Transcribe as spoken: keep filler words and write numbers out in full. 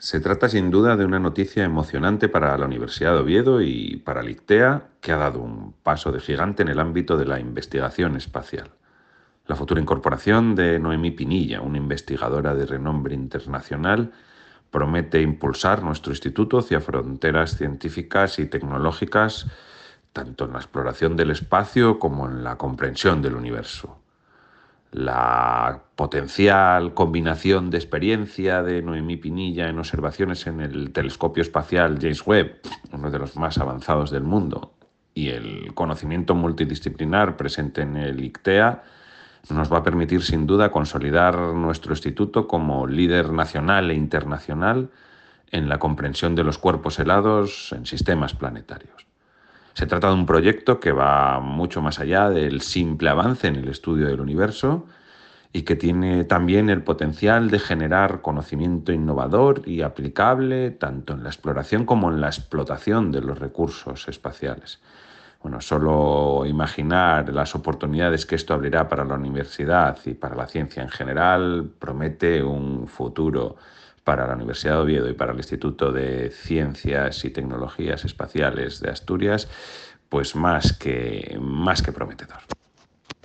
Se trata sin duda de una noticia emocionante para la Universidad de Oviedo y para el ICTEA, que ha dado un paso de gigante en el ámbito de la investigación espacial. La futura incorporación de Noemí Pinilla, una investigadora de renombre internacional, promete impulsar nuestro instituto hacia fronteras científicas y tecnológicas, tanto en la exploración del espacio como en la comprensión del universo. La potencial combinación de experiencia de Noemí Pinilla en observaciones en el telescopio espacial James Webb, uno de los más avanzados del mundo, y el conocimiento multidisciplinar presente en el ICTEA nos va a permitir sin duda consolidar nuestro instituto como líder nacional e internacional en la comprensión de los cuerpos helados en sistemas planetarios. Se trata de un proyecto que va mucho más allá del simple avance en el estudio del universo y que tiene también el potencial de generar conocimiento innovador y aplicable tanto en la exploración como en la explotación de los recursos espaciales. Bueno, solo imaginar las oportunidades que esto abrirá para la universidad y para la ciencia en general promete un futuro para la Universidad de Oviedo y para el Instituto de Ciencias y Tecnologías Espaciales de Asturias, pues más que, más que prometedor.